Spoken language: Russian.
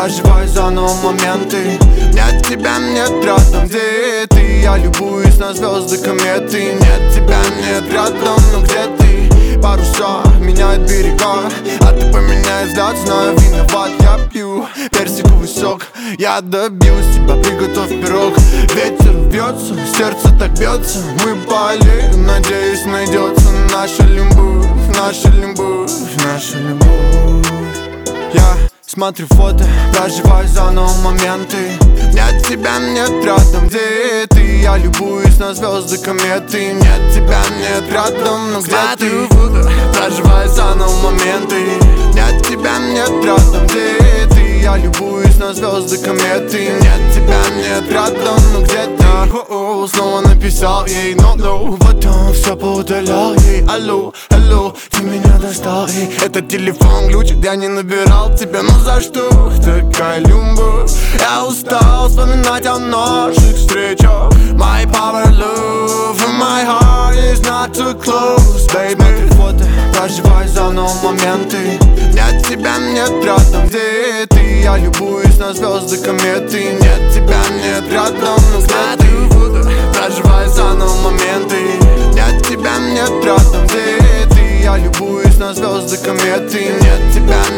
проживаю заново моменты. Нет тебя, нет рядом, где ты? Я любуюсь на звезды, кометы. Нет тебя, нет рядом, но где ты? Паруса меняют берега, а ты поменяй взгляд, знаю, виноват. Я пью персиковый сок, я добьюсь тебя, приготовь пирог. Ветер бьется, сердце так бьется. Мы болеем, надеюсь, найдется наша любовь, наша любовь, наша любовь. Я смотрю фото, проживаю заново моменты. Нет тебя, нет рядом, где ты? Я любуюсь на звезды, кометы. Нет тебя, нет рядом, но где ты? Проживаю заново моменты. Нет тебя, нет рядом, где ты? Я любуюсь на звезды, кометы. Нет тебя, нет рядом, но где ты? Снова написал ей no, потом все поудалял ей. Алло, алло, ты меня достал, ей. Этот телефон глючит, я не набирал тебя. Ну за что такая любовь? Я устал вспоминать о наших встречах. My power love and my heart is not too close, baby. Смотри фото, проживай заново моменты. Нет тебя, нет рядом, где ты? Я любуюсь на звезды, кометы. Нет тебя, нет рядом, но где ты? Проживай заново моменты. Нет тебя, нет рядом, где ты? Я любуюсь на звезды, кометы. Нет тебя,